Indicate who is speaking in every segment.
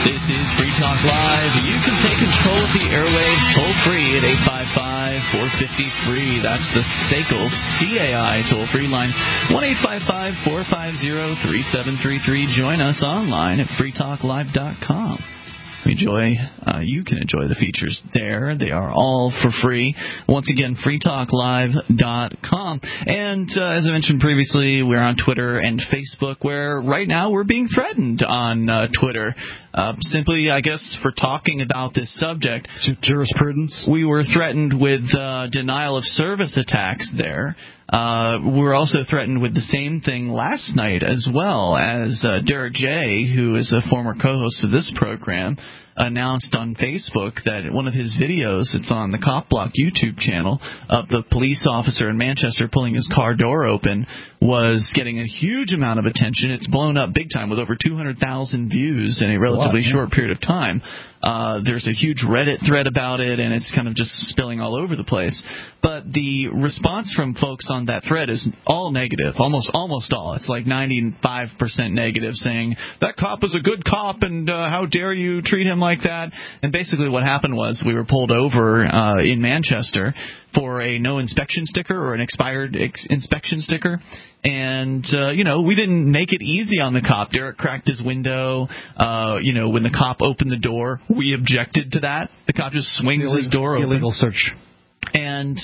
Speaker 1: This is Free Talk Live. You can take control of the airwaves toll-free at 855-450-FREE. That's the SACL CAI toll-free line, 1-855-450-3733. Join us online at freetalklive.com. You can enjoy the features there. They are all for free. Once again, freetalklive.com. And as I mentioned previously, we're on Twitter and Facebook, where right now we're being threatened on Twitter. Simply, I guess, for talking about this subject.
Speaker 2: Jurisprudence?
Speaker 1: We were threatened with denial of service attacks there. We were also threatened with the same thing last night as well, as Derek J., who is a former co-host of this program, announced on Facebook that one of his videos, it's on the Cop Block YouTube channel, of the police officer in Manchester pulling his car door open, was getting a huge amount of attention. It's blown up big time with over 200,000 views in a relatively short period of time. There's a huge Reddit thread about it, and it's kind of just spilling all over the place. But the response from folks on that thread is all negative, almost all. It's like 95% negative, saying, that cop was a good cop, and how dare you treat him like that? And basically what happened was we were pulled over in Manchester for a no inspection sticker or an expired inspection sticker. And, we didn't make it easy on the cop. Derek cracked his window. When the cop opened the door, we objected to that. The cop just swings his door open.
Speaker 2: Illegal search.
Speaker 1: And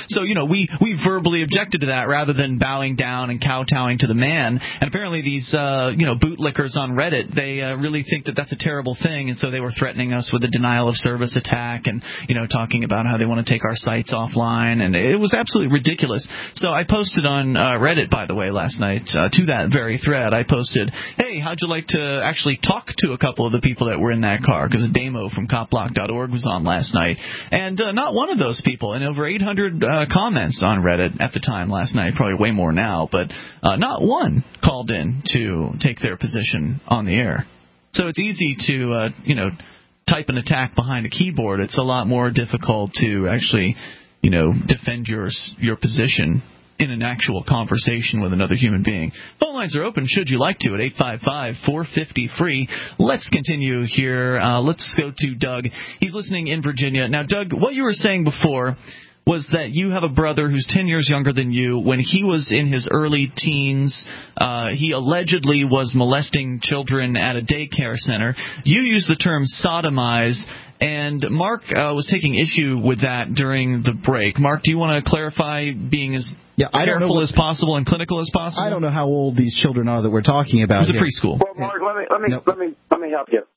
Speaker 1: we verbally objected to that rather than bowing down and kowtowing to the man. And apparently these bootlickers on Reddit, they really think that that's a terrible thing, and so they were threatening us with a denial of service attack and talking about how they want to take our sites offline, and it was absolutely ridiculous. So I posted on Reddit, by the way, last night to that very thread. I posted, hey, how'd you like to actually talk to a couple of the people that were in that car? Because a demo from copblock.org was on last night, and not one of those people. And over 800 comments on Reddit at the time last night, probably way more now, but not one called in to take their position on the air. So it's easy to, type an attack behind a keyboard. It's a lot more difficult to actually, defend your position in an actual conversation with another human being. Phone lines are open should you like to at 855-450-FREE. Let's continue here. Let's go to Doug. He's listening in Virginia. Now, Doug, what you were saying before was that you have a brother who's 10 years younger than you. When he was in his early teens, he allegedly was molesting children at a daycare center. You used the term sodomize, and Mark was taking issue with that during the break. Mark, do you want to clarify, being as careful as possible and clinical as possible?
Speaker 2: I don't know how old these children are that we're talking about.
Speaker 1: It was a preschool.
Speaker 3: Well, Mark, let me help you.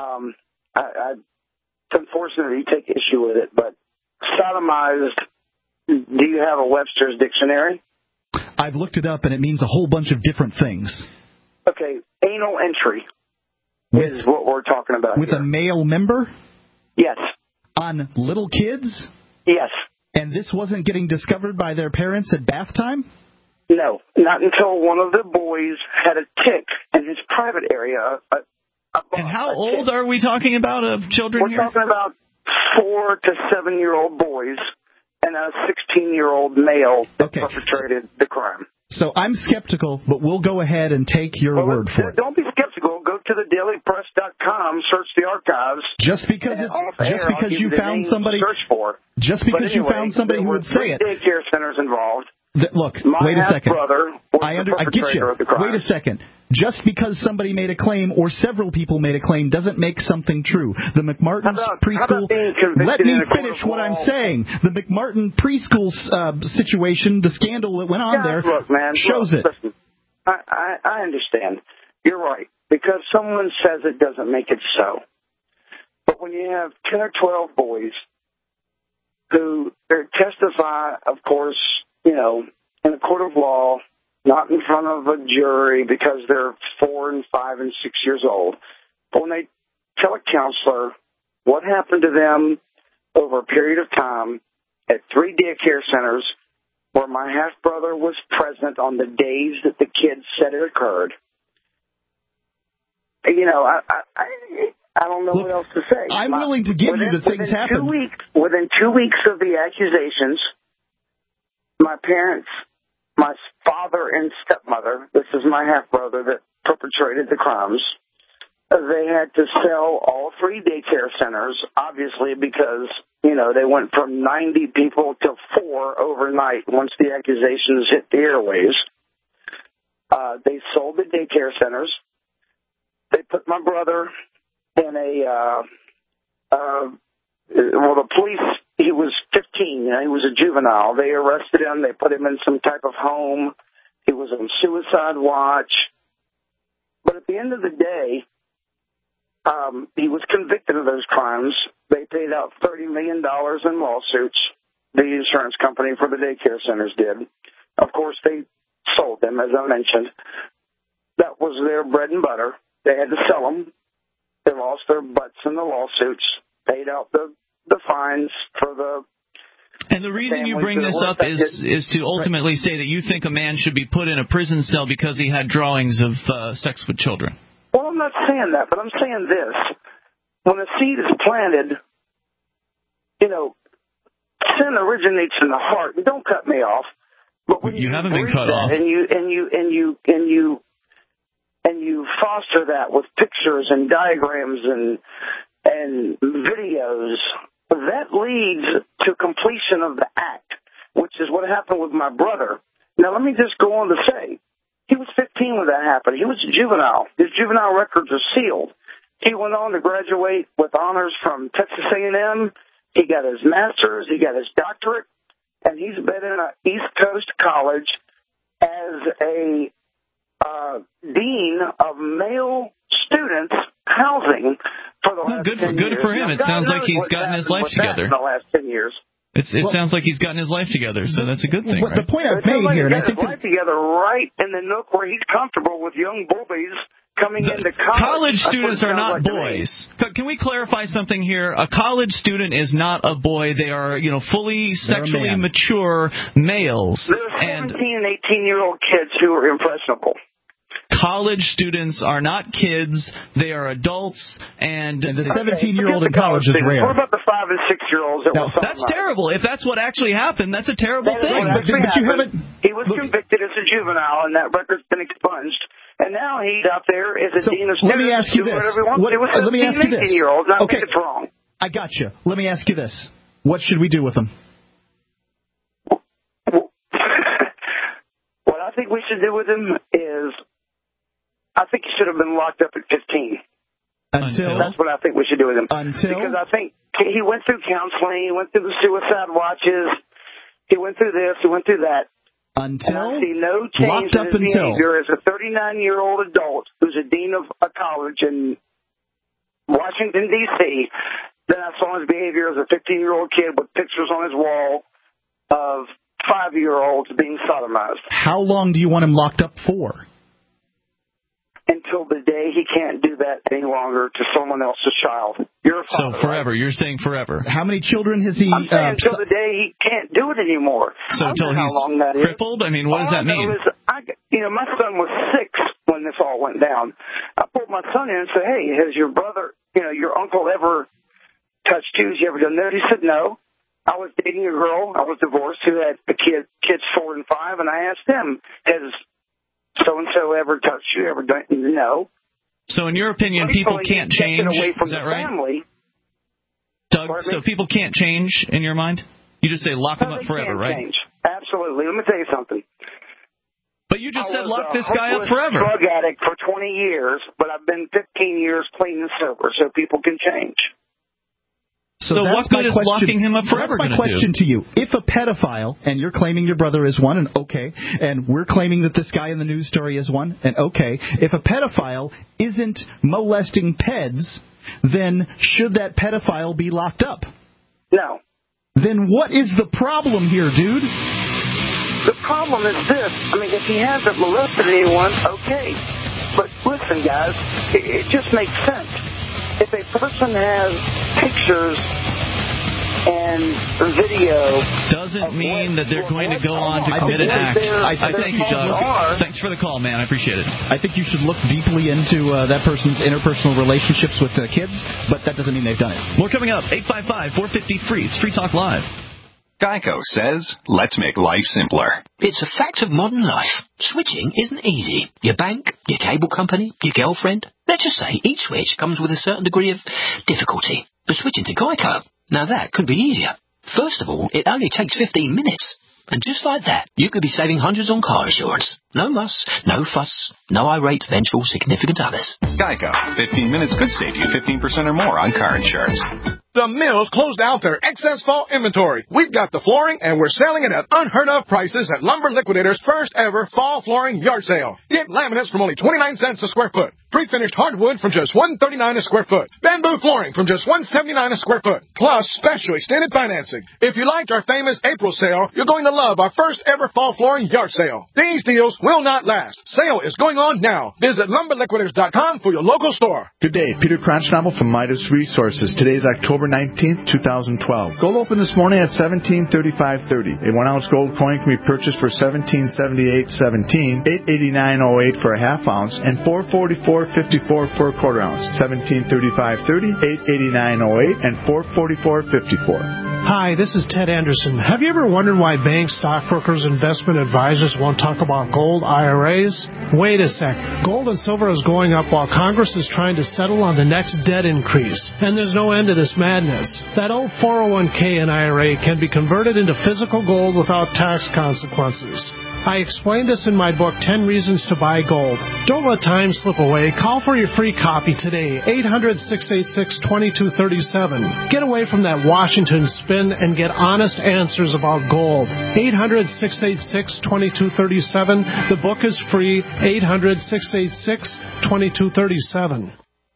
Speaker 3: It's unfortunate that you take issue with it, but sodomized, do you have a Webster's dictionary?
Speaker 2: I've looked it up, and it means a whole bunch of different things.
Speaker 3: Okay, anal entry is what we're talking about
Speaker 2: with
Speaker 3: here.
Speaker 2: A male member?
Speaker 3: Yes.
Speaker 2: On little kids?
Speaker 3: Yes.
Speaker 2: And this wasn't getting discovered by their parents at bath time?
Speaker 3: No, not until one of the boys had a tick in his private area.
Speaker 1: And how old are we talking about of children
Speaker 3: here? We're talking about 4 to 7-year-old boys and a 16-year-old male that perpetrated the crime.
Speaker 2: So I'm skeptical, but we'll go ahead and take your word for it.
Speaker 3: Don't be skeptical. Go to thedailypress.com, search the archives.
Speaker 2: Just because you found somebody who would say it.
Speaker 3: Daycare centers involved.
Speaker 2: Look, wait a second.
Speaker 3: Brother was
Speaker 2: I get you. Wait a second. Just because somebody made a claim or several people made a claim doesn't make something true. The McMartin's preschool. Let me finish what I'm saying. The McMartin preschool situation, the scandal that went on there, shows it.
Speaker 3: Listen, I understand. You're right. Because someone says it doesn't make it so. But when you have 10 or 12 boys who testify, of course, in a court of law, not in front of a jury because they're 4 and 5 and 6 years old. But when they tell a counselor what happened to them over a period of time at 3 daycare centers where my half-brother was present on the days that the kids said it occurred, I don't know what else to say.
Speaker 2: I'm willing to give you the things happened.
Speaker 3: Within 2 weeks of the accusations, my parents, my father and stepmother, this is my half-brother that perpetrated the crimes, they had to sell all 3 daycare centers, obviously, because, they went from 90 people to 4 overnight once the accusations hit the airwaves. They sold the daycare centers. They put my brother in the police, he was 15, he was a juvenile. They arrested him. They put him in some type of home. He was on suicide watch. But at the end of the day, he was convicted of those crimes. They paid out $30 million in lawsuits, the insurance company for the daycare centers did. Of course, they sold them, as I mentioned. That was their bread and butter. They had to sell them. They lost their butts in the lawsuits, paid out the fines for the...
Speaker 1: And the reason you bring this up is to ultimately say that you think a man should be put in a prison cell because he had drawings of sex with children.
Speaker 3: Well, I'm not saying that, but I'm saying this. When a seed is planted, sin originates in the heart. And don't cut me off. But when
Speaker 1: you haven't been cut off.
Speaker 3: And you foster that with pictures and diagrams and videos, that leads to completion of the act, which is what happened with my brother. Now, let me just go on to say, he was 15 when that happened. He was a juvenile. His juvenile records are sealed. He went on to graduate with honors from Texas A&M. He got his master's. He got his doctorate. And he's been in an East Coast college as a dean of male students housing for the last 10 years.
Speaker 1: Good for him. It sounds like he's gotten his life together.
Speaker 3: In the last 10 years.
Speaker 1: It sounds like he's gotten his life together, so that's a good thing, right?
Speaker 2: The point I've made here, and I think
Speaker 3: his life together right in the nook where he's comfortable with young boys coming into college.
Speaker 1: College students are not boys. Can we clarify something here? A college student is not a boy. They are, fully sexually mature males.
Speaker 3: They're 17 and 18-year-old kids who are impressionable.
Speaker 1: College students are not kids. They are adults. And
Speaker 2: the 17-year-old in college is rare.
Speaker 3: What about the 5- and 6-year-olds?
Speaker 1: That's terrible. If that's what actually happened, that's a terrible thing.
Speaker 2: But you haven't...
Speaker 3: He was convicted as a juvenile, and that record's been expunged. And now he's out there as a dean of students.
Speaker 2: Let me ask you this.
Speaker 3: Let me ask you this.
Speaker 2: Okay.
Speaker 3: It's wrong.
Speaker 2: I got you. Let me ask you this. What should we do with him?
Speaker 3: What I think we should do with him is, I think he should have been locked up at 15.
Speaker 2: Until?
Speaker 3: That's what I think we should do with him.
Speaker 2: Until?
Speaker 3: Because I think he went through counseling, he went through the suicide watches, he went through this, he went through that.
Speaker 2: Until?
Speaker 3: And I see no change in his behavior as a 39-year-old adult who's a dean of a college in Washington, D.C. Then I saw his behavior as a 15-year-old kid with pictures on his wall of 5-year-olds being sodomized.
Speaker 2: How long do you want him locked up for?
Speaker 3: Until the day he can't do that any longer to someone else's child. You're a father,
Speaker 1: so forever.
Speaker 3: Right?
Speaker 1: You're saying forever.
Speaker 2: How many children has he...
Speaker 3: I'm saying until the day he can't do it anymore.
Speaker 1: So until he's crippled? I mean, what does that mean?
Speaker 3: My son was 6 when this all went down. I pulled my son in and said, hey, has your brother, your uncle ever touched you? Has he ever done that? He said, no. I was dating a girl. I was divorced who had kids 4 and 5, and I asked him, has so-and-so ever touched you, ever done? No.
Speaker 1: So in your opinion, people can't change?
Speaker 3: Away from
Speaker 1: Is that
Speaker 3: the
Speaker 1: right?
Speaker 3: Family.
Speaker 1: Doug, so people can't change in your mind? You just say lock them up forever, right?
Speaker 3: Change. Absolutely. Let me tell you something.
Speaker 1: But you just said lock this guy up forever.
Speaker 3: I was a drug addict for 20 years, but I've been 15 years clean and sober, so people can change.
Speaker 1: So what good is locking him up forever going to do?
Speaker 2: That's my question to you. If a pedophile, and you're claiming your brother is one, and okay, and we're claiming that this guy in the news story is one, and okay, if a pedophile isn't molesting peds, then should that pedophile be locked up?
Speaker 3: No.
Speaker 2: Then what is the problem here, dude?
Speaker 3: The problem is this. I mean, if he hasn't molested anyone, okay. But listen, guys, it just makes sense. If a person has pictures and video...
Speaker 1: Doesn't mean that they're going to go on to commit an act. I thank you, Doug. Thanks for the call, man. I appreciate it.
Speaker 2: I think you should look deeply into that person's interpersonal relationships with kids, but that doesn't mean they've done it.
Speaker 1: More coming up. 855-450-FREE. It's Free Talk Live.
Speaker 4: Geico says, let's make life simpler.
Speaker 5: It's a fact of modern life. Switching isn't easy. Your bank, your cable company, your girlfriend. Let's just say each switch comes with a certain degree of difficulty. But switching to Geico, now that could be easier. First of all, it only takes 15 minutes. And just like that, you could be saving hundreds on car insurance. No muss, no fuss, no irate, vengeful, significant others.
Speaker 4: Geico. 15 minutes could save you 15% or more on car insurance.
Speaker 6: The Mills closed out their excess fall inventory. We've got the flooring, and we're selling it at unheard-of prices at Lumber Liquidator's first-ever fall flooring yard sale. Get laminates from only 29 cents a square foot. Pre-finished hardwood from just $139 a square foot. Bamboo flooring from just $179 a square foot. Plus special extended financing. If you liked our famous April sale, you're going to love our first-ever fall flooring yard sale. These deals will not last. Sale is going on now. Visit LumberLiquidators.com for your local store.
Speaker 7: Good day. Peter Cronschnabel from Midas Resources. Today's October 19th, 2012. Gold opened this morning at $17.35.30. A 1-ounce gold coin can be purchased for $17.78.17, $8.89.08 for a half ounce, and $4.44.54 for a quarter ounce. $17.35.30, $8.89.08, and $4.44.54.
Speaker 8: Hi, this is Ted Anderson. Have you ever wondered why banks, stockbrokers, investment advisors won't talk about gold IRAs? Wait a sec. Gold and silver is going up while Congress is trying to settle on the next debt increase. And there's no end to this madness. That old 401k and IRA can be converted into physical gold without tax consequences. I explained this in my book, 10 Reasons to Buy Gold. Don't let time slip away. Call for your free copy today, 800-686-2237. Get away from that Washington spin and get honest answers about gold. 800-686-2237. The book is free, 800-686-2237.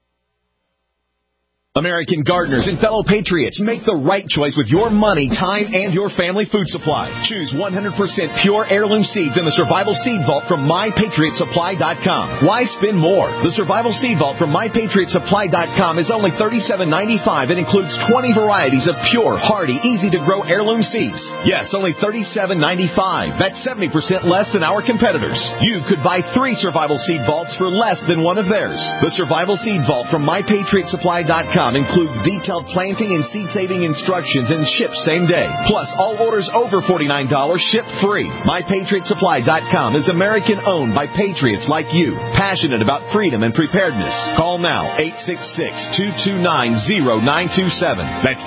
Speaker 9: American gardeners and fellow patriots, make the right choice with your money, time, and your family food supply. Choose 100% pure heirloom seeds in the Survival Seed Vault from MyPatriotSupply.com. Why spend more? The Survival Seed Vault from MyPatriotSupply.com is only $37.95 and includes 20 varieties of pure, hardy, easy-to-grow heirloom seeds. Yes, only $37.95. That's 70% less than our competitors. You could buy 3 Survival Seed Vaults for less than one of theirs. The Survival Seed Vault from MyPatriotSupply.com includes detailed planting and seed-saving instructions and ships same day. Plus, all orders over $49 ship free. MyPatriotSupply.com is American-owned by patriots like you, passionate about freedom and preparedness. Call now, 866-229-0927. That's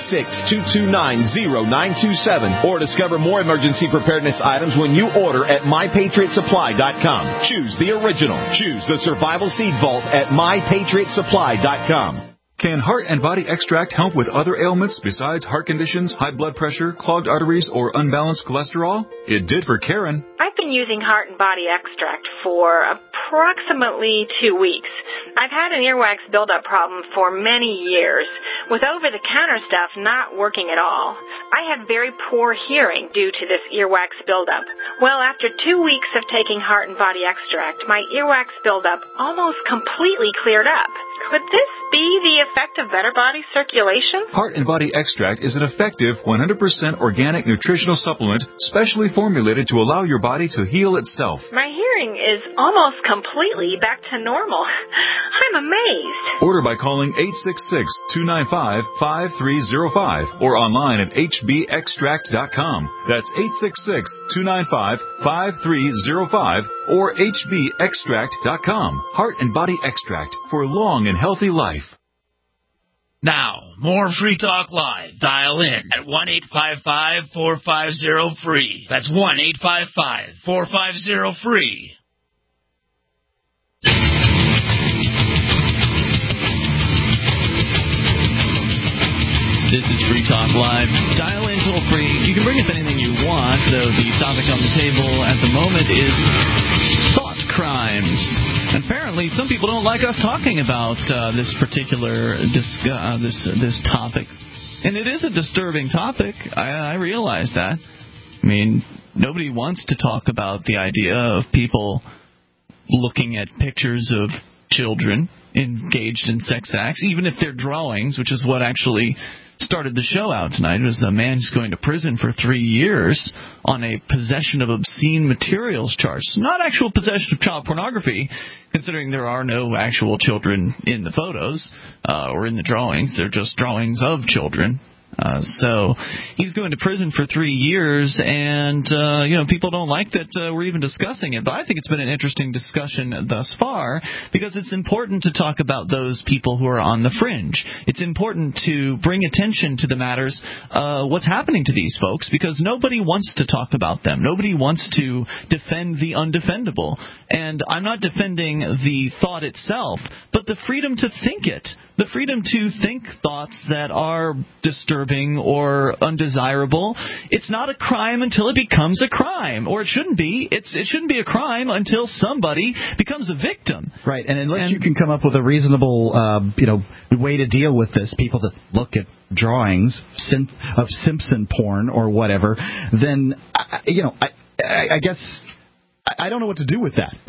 Speaker 9: 866-229-0927. Or discover more emergency preparedness items when you order at MyPatriotSupply.com. Choose the original. Choose the Survival Seed Vault at MyPatriotSupply.com.
Speaker 10: Can Heart and Body Extract help with other ailments besides heart conditions, high blood pressure, clogged arteries, or unbalanced cholesterol? It did for Karen.
Speaker 11: I've been using Heart and Body Extract for approximately 2 weeks. I've had an earwax buildup problem for many years, with over-the-counter stuff not working at all. I had very poor hearing due to this earwax buildup. Well, after 2 weeks of taking Heart and Body Extract, my earwax buildup almost completely cleared up. Could this be the effect of better body circulation?
Speaker 10: Heart and Body Extract is an effective 100% organic nutritional supplement specially formulated to allow your body to heal itself.
Speaker 11: My hearing is almost completely back to normal. I'm amazed.
Speaker 10: Order by calling 866-295-5305 or online at hbextract.com. That's 866-295-5305 or hbextract.com. Heart and Body Extract for long and healthy life.
Speaker 12: Now, more Free Talk Live. Dial in at 1-855-450-FREE. That's 1-855-450-FREE.
Speaker 1: This is Free Talk Live. Dial in toll free. You can bring up anything you want, though the topic on the table at the moment is thought crimes. And apparently, some people don't like us talking about this particular this topic, and it is a disturbing topic. I realize that. I mean, nobody wants to talk about the idea of people looking at pictures of children engaged in sex acts, even if they're drawings, which is what actually started the show out tonight. It was a man who's going to prison for 3 years on a possession of obscene materials charge. Not actual possession of child pornography, considering there are no actual children in the photos or in the drawings. They're just drawings of children. So he's going to prison for 3 years, and people don't like that we're even discussing it. But I think it's been an interesting discussion thus far, because it's important to talk about those people who are on the fringe. It's important to bring attention to the matters, what's happening to these folks, because nobody wants to talk about them. Nobody wants to defend the undefendable. And I'm not defending the thought itself, but the freedom to think it. The freedom to think thoughts that are disturbing or undesirable. It's not a crime until it becomes a crime, or it shouldn't be. It shouldn't be a crime until somebody becomes a victim.
Speaker 2: Right, and unless you can come up with a reasonable, way to deal with this, people that look at drawings of Simpson porn or whatever, then I guess I don't know what to do with that.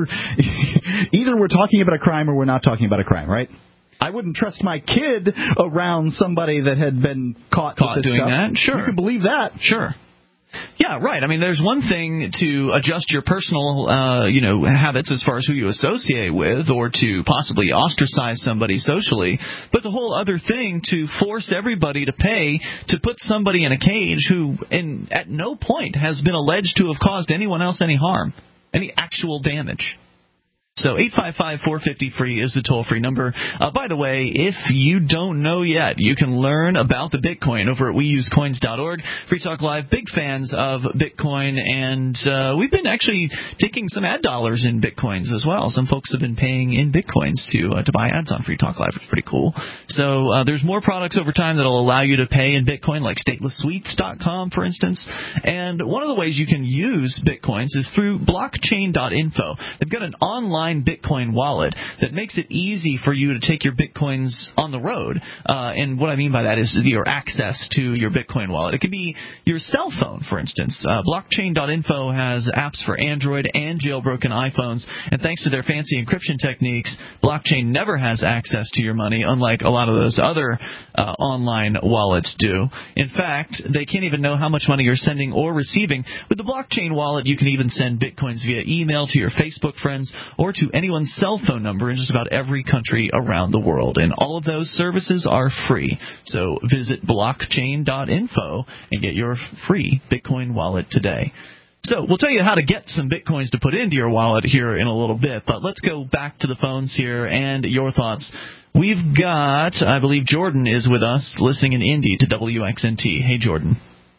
Speaker 2: Either we're talking about a crime or we're not talking about a crime, right? I wouldn't trust my kid around somebody that had been caught with this
Speaker 1: doing
Speaker 2: stuff.
Speaker 1: That. Sure,
Speaker 2: you can believe that.
Speaker 1: Sure. Yeah, right. I mean, there's one thing to adjust your personal, habits as far as who you associate with, or to possibly ostracize somebody socially. But the whole other thing to force everybody to pay to put somebody in a cage who, at no point, has been alleged to have caused anyone else any harm, any actual damage. So 855-450-FREE is the toll-free number. By the way, if you don't know yet, you can learn about the Bitcoin over at weusecoins.org. Free Talk Live, big fans of Bitcoin, and we've been actually taking some ad dollars in Bitcoins as well. Some folks have been paying in Bitcoins to buy ads on Free Talk Live. It's pretty cool. So there's more products over time that will allow you to pay in Bitcoin, like statelesssweets.com, for instance. And one of the ways you can use Bitcoins is through blockchain.info. They've got an online Bitcoin wallet that makes it easy for you to take your Bitcoins on the road. And what I mean by that is your access to your Bitcoin wallet. It can be your cell phone, for instance. Blockchain.info has apps for Android and jailbroken iPhones. And thanks to their fancy encryption techniques, Blockchain never has access to your money, unlike a lot of those other online wallets do. In fact, they can't even know how much money you're sending or receiving. With the Blockchain wallet, you can even send Bitcoins via email to your Facebook friends or to anyone's cell phone number in just about every country around the world. And all of those services are free. So visit blockchain.info and get your free Bitcoin wallet today. So we'll tell you how to get some Bitcoins to put into your wallet here in a little bit. But let's go back to the phones here and your thoughts. We've got, I believe Jordan is with us, listening in Indy to WXNT. Hey, Jordan.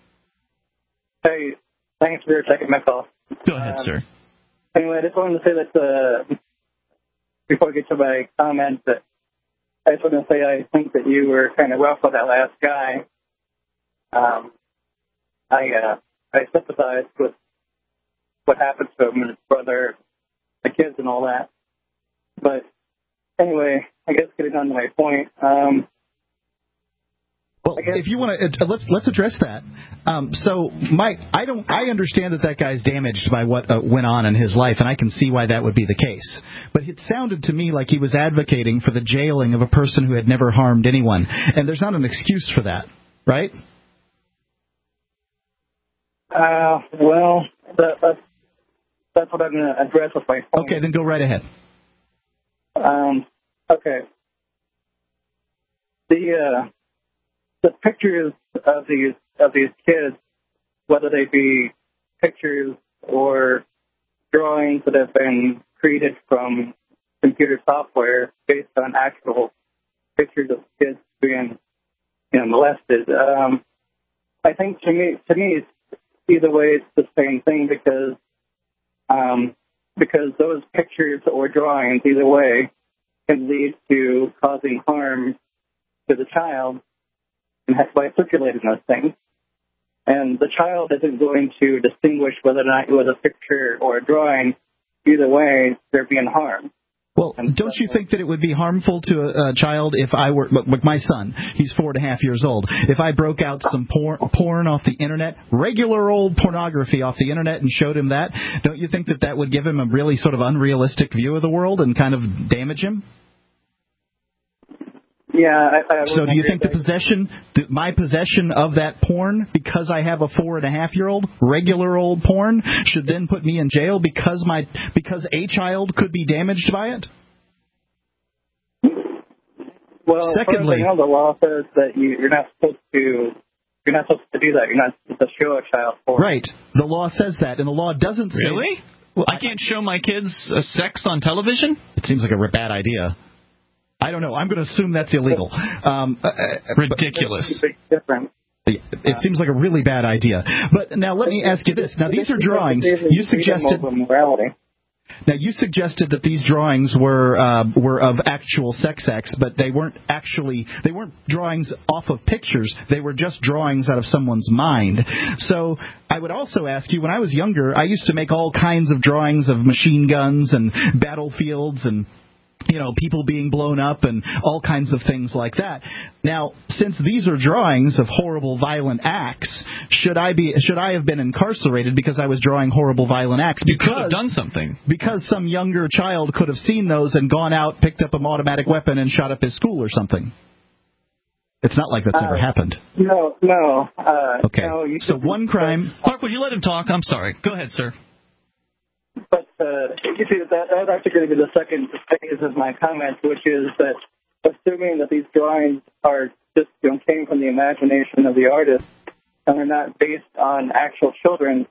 Speaker 13: Hey, thanks for taking my call.
Speaker 1: Go ahead, sir.
Speaker 13: Anyway, I just wanted to say that before I get to my comments, that I just want to say I think that you were kind of rough with that last guy. I sympathize with what happened to him and his brother, the kids, and all that. But anyway, I guess getting on to my point.
Speaker 2: Well, if you want to, let's address that. So, Mike, I understand that guy's damaged by what went on in his life, and I can see why that would be the case. But it sounded to me like he was advocating for the jailing of a person who had never harmed anyone, and there's not an excuse for that, right?
Speaker 13: Well, that's what I'm going to address with my point.
Speaker 2: Okay, then go right ahead.
Speaker 13: Okay. The pictures of these kids, whether they be pictures or drawings that have been created from computer software based on actual pictures of kids being molested, I think to me it's either way it's the same thing because those pictures or drawings either way can lead to causing harm to the child by circulating those things. And the child isn't going to distinguish whether or not it was a picture or a drawing. Either way, they're being harmed.
Speaker 2: Well, don't you think that it would be harmful to a child if I were, like my son, he's 4.5 years old, if I broke out some porn off the Internet, regular old pornography off the Internet, and showed him that, don't you think that would give him a really sort of unrealistic view of the world and kind of damage him?
Speaker 13: Yeah.
Speaker 2: So do you think my possession of that porn, because I have a 4.5-year-old, regular old porn, should then put me in jail because a child could be damaged by it?
Speaker 13: Well,
Speaker 2: secondly,
Speaker 13: the law says that you're not supposed to do that. You're not supposed to show a child porn.
Speaker 2: Right. The law says that, and the law doesn't say...
Speaker 1: Really? Well, I can't show my kids sex on television?
Speaker 2: It seems like a bad idea. I don't know. I'm going to assume that's illegal.
Speaker 1: Ridiculous.
Speaker 2: It seems like a really bad idea. But now let me ask you this. Now, these are drawings. You suggested... Now, you suggested that these drawings were of actual sex acts, but they weren't drawings off of pictures. They were just drawings out of someone's mind. So I would also ask you, when I was younger, I used to make all kinds of drawings of machine guns and battlefields and people being blown up and all kinds of things like that. Now, since these are drawings of horrible, violent acts, should I have been incarcerated because I was drawing horrible, violent acts?
Speaker 1: You could have done something.
Speaker 2: Because some younger child could have seen those and gone out, picked up an automatic weapon, and shot up his school or something. It's not like that's never happened.
Speaker 13: No.
Speaker 2: Okay.
Speaker 13: No,
Speaker 2: so one crime...
Speaker 1: Mark, would you let him talk? I'm sorry. Go ahead, sir.
Speaker 13: But you see, that's actually going to be the second phase of my comment, which is that assuming that these drawings are just came from the imagination of the artist and are not based on actual children,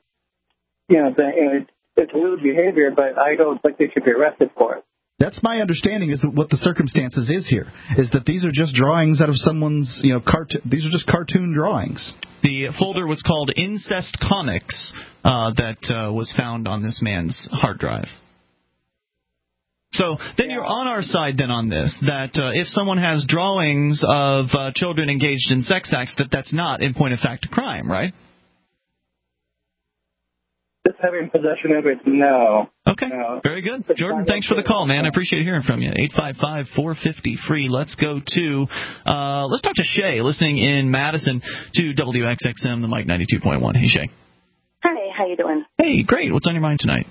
Speaker 13: it's rude behavior, but I don't think they should be arrested for it.
Speaker 2: That's my understanding, is that what the circumstances is here, is that these are just drawings out of someone's, these are just cartoon drawings.
Speaker 1: The folder was called Incest Comics that was found on this man's hard drive. So then you're on our side then on this, that if someone has drawings of children engaged in sex acts, that's not, in point of fact, a crime, right?
Speaker 13: Just having possession of it, no.
Speaker 1: Okay, very good. Jordan, thanks for the call, man. I appreciate hearing from you. 855-450-FREE. Let's go to, let's talk to Shay, listening in Madison to WXXM, the Mike 92.1. Hey, Shay.
Speaker 14: Hi, how you doing?
Speaker 1: Hey, great. What's on your mind tonight?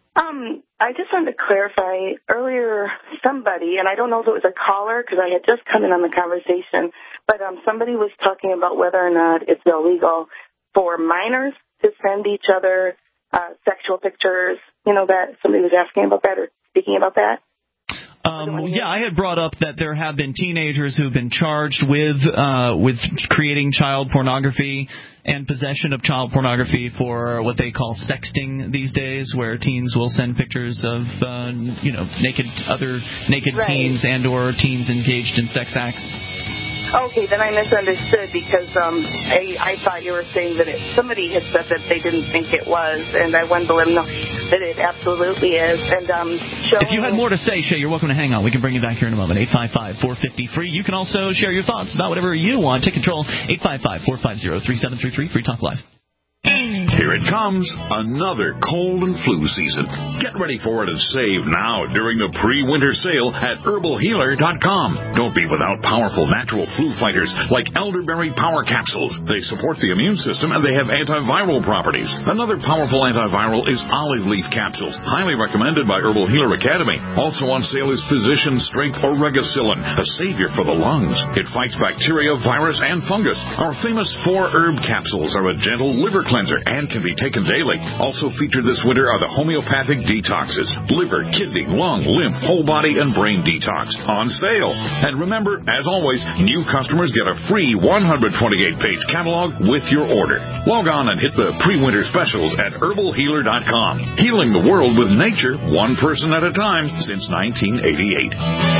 Speaker 14: I just wanted to clarify earlier somebody, and I don't know if it was a caller because I had just come in on the conversation, but somebody was talking about whether or not it's illegal for minors to send each other sexual pictures, that somebody was asking about that or speaking about that.
Speaker 1: Yeah, I had brought up that there have been teenagers who've been charged with creating child pornography and possession of child pornography for what they call sexting these days, where teens will send pictures of naked right. teens and or teens engaged in sex acts.
Speaker 14: Okay, then I misunderstood because I thought you were saying that somebody had said that they didn't think it was, and I wanted to let them know that it absolutely is. And
Speaker 1: if you had more to say, Shay, you're welcome to hang on. We can bring you back here in a moment. 855-450-FREE. You can also share your thoughts about whatever you want. Take control. 855-450-3733. Free Talk Live.
Speaker 15: Here it comes, another cold and flu season. Get ready for it and save now during the pre-winter sale at herbalhealer.com. Don't be without powerful natural flu fighters like elderberry power capsules. They support the immune system and they have antiviral properties. Another powerful antiviral is olive leaf capsules, highly recommended by Herbal Healer Academy. Also on sale is Physician Strength Oregacillin, a savior for the lungs. It fights bacteria, virus, and fungus. Our famous 4-herb capsules are a gentle liver cleanser and can be taken daily. Also featured this winter are the homeopathic detoxes, liver, kidney, lung, lymph, whole body, and brain detox on sale. And remember, as always, new customers get a free 128-page catalog with your order. Log on and hit the pre-winter specials at herbalhealer.com. Healing the world with nature, one person at a time since 1988.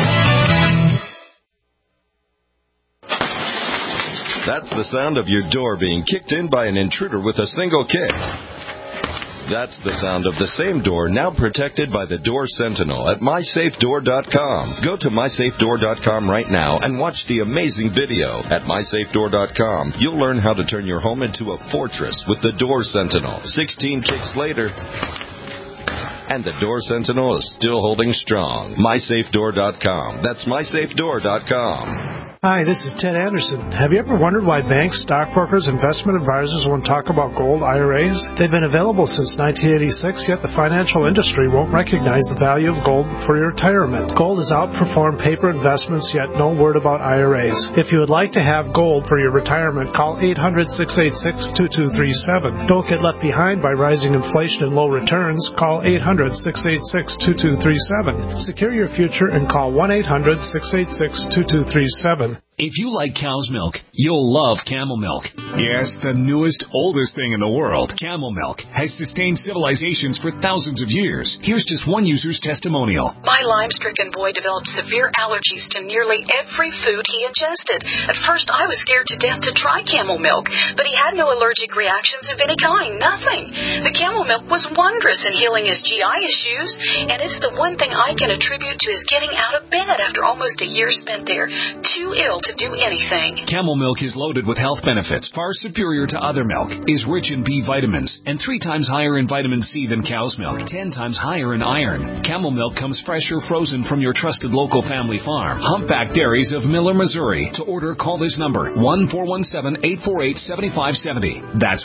Speaker 16: That's the sound of your door being kicked in by an intruder with a single kick. That's the sound of the same door now protected by the Door Sentinel at MySafeDoor.com. Go to MySafeDoor.com right now and watch the amazing video. At MySafeDoor.com, you'll learn how to turn your home into a fortress with the Door Sentinel. 16 kicks later, and the Door Sentinel is still holding strong. MySafeDoor.com. That's MySafeDoor.com.
Speaker 8: Hi, this is Ted Anderson. Have you ever wondered why banks, stockbrokers, investment advisors won't talk about gold IRAs? They've been available since 1986, yet the financial industry won't recognize the value of gold for your retirement. Gold has outperformed paper investments, yet no word about IRAs. If you would like to have gold for your retirement, call 800-686-2237. Don't get left behind by rising inflation and low returns. Call 800-686-2237. Secure your future and call 1-800-686-2237.
Speaker 17: If you like cow's milk, you'll love Camel Milk.
Speaker 18: Yes, the newest, oldest thing in the world.
Speaker 17: Camel Milk has sustained civilizations for thousands of years. Here's just one user's testimonial.
Speaker 19: My Lyme-stricken boy developed severe allergies to nearly every food he ingested. At first, I was scared to death to try Camel Milk, but he had no allergic reactions of any kind, nothing. The Camel Milk was wondrous in healing his GI issues, and it's the one thing I can attribute to his getting out of bed after almost a year spent there, too ill to do anything.
Speaker 17: Camel Milk is loaded with health benefits, far superior to other milk, is rich in B vitamins, and 3 times higher in vitamin C than cow's milk, 10 times higher in iron. Camel Milk comes fresh or frozen from your trusted local family farm. Humpback Dairies of Miller, Missouri. To order, call this number, 1-417-848-7570. That's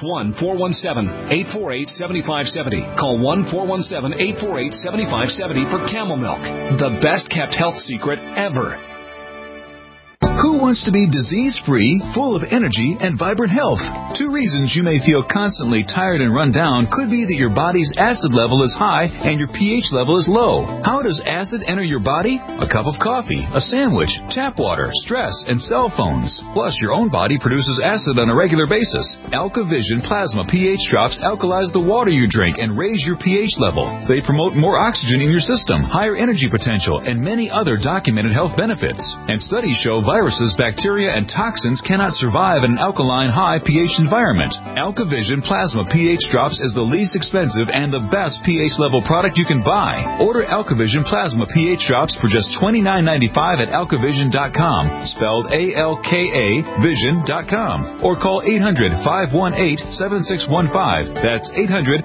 Speaker 17: 1-417-848-7570. Call 1-417-848-7570 for Camel Milk, the best kept health secret ever.
Speaker 10: Who wants to be disease-free, full of energy, and vibrant health? 2 reasons you may feel constantly tired and run down could be that your body's acid level is high and your pH level is low. How does acid enter your body? A cup of coffee, a sandwich, tap water, stress, and cell phones. Plus, your own body produces acid on a regular basis. AlkaVision Plasma pH drops alkalize the water you drink and raise your pH level. They promote more oxygen in your system, higher energy potential, and many other documented health benefits. And studies show viruses, bacteria, and toxins cannot survive in an alkaline high pH environment. AlkaVision Plasma pH Drops is the least expensive and the best pH level product you can buy. Order AlkaVision Plasma pH Drops for just $29.95 at alkavision.com, spelled A-L-K-A vision.com, or call 800-518-7615. That's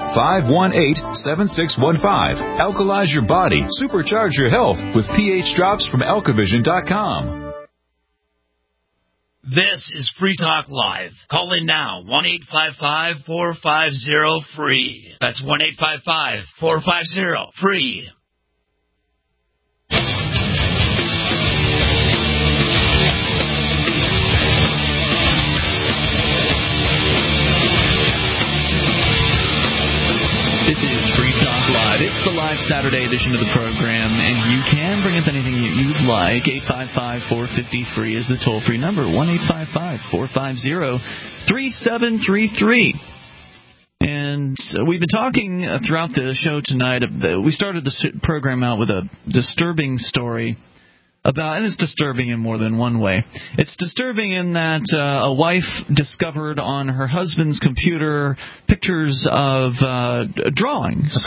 Speaker 10: 800-518-7615. Alkalize your body, supercharge your health with pH Drops from alkavision.com.
Speaker 12: This is Free Talk Live. Call in now, 1-855-450-FREE. That's 1-855-450-FREE.
Speaker 1: This is Free Talk Live. It's the live Saturday edition of the program, and you can bring up anything you'd like. 855-450-FREE is the toll-free number, 1-855-450-3733. And we've been talking throughout the show tonight. We started the program out with a disturbing story about, and it's disturbing in more than one way. It's disturbing in that a wife discovered on her husband's computer pictures of cartoons